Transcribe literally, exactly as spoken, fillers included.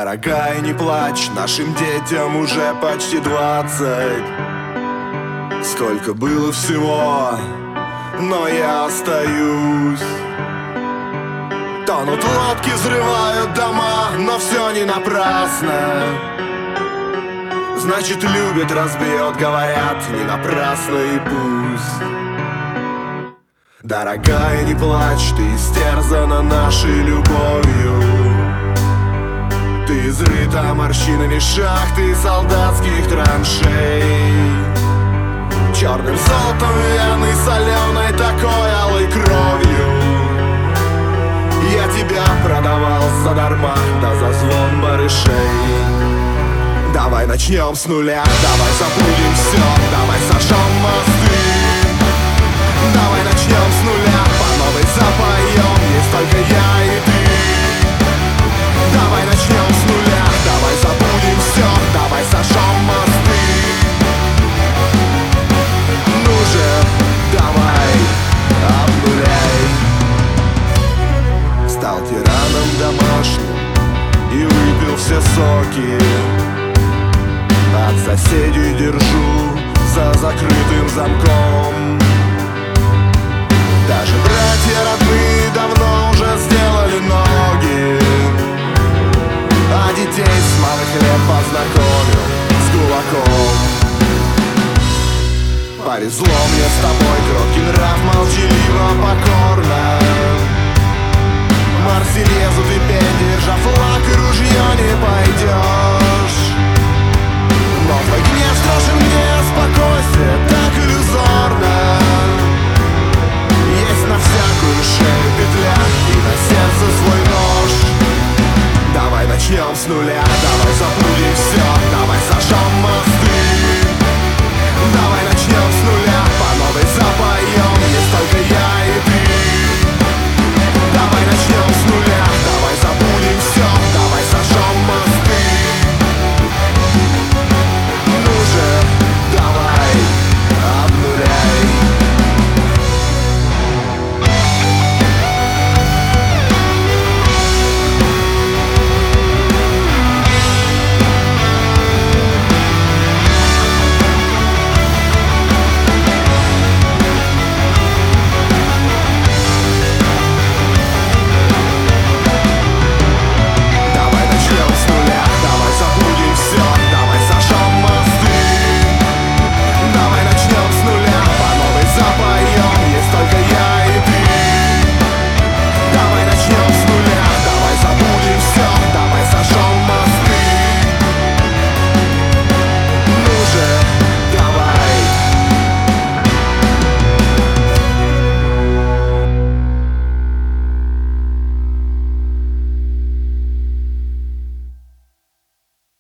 Дорогая, не плачь, нашим детям уже почти двадцать. Сколько было всего, но я остаюсь. Тонут лодки, взрывают дома, но все не напрасно. Значит, любит, разбьет, говорят, не напрасно и пусть. Дорогая, не плачь, ты истерзана нашей любовью. Ты изрыта морщинами шахты солдатских траншей. Черным золотом вены, соленой такой алой кровью. Я тебя продавал задарма, да за звон барышей. Давай начнем с нуля, давай забудем все, давай сожжем мосты. Давай начнем с нуля, по новой запоем, есть только я и ты. Давай начнем с нуля, давай забудем все, давай сожжем мосты. Ну же, давай, обнуляй. Стал тираном домашним и выпил все соки. От соседей держу за закрытым замком. Даже братья родные давно уже сделали ноги, а детей с малых лет познакомил с кулаком. Повезло мне с тобой.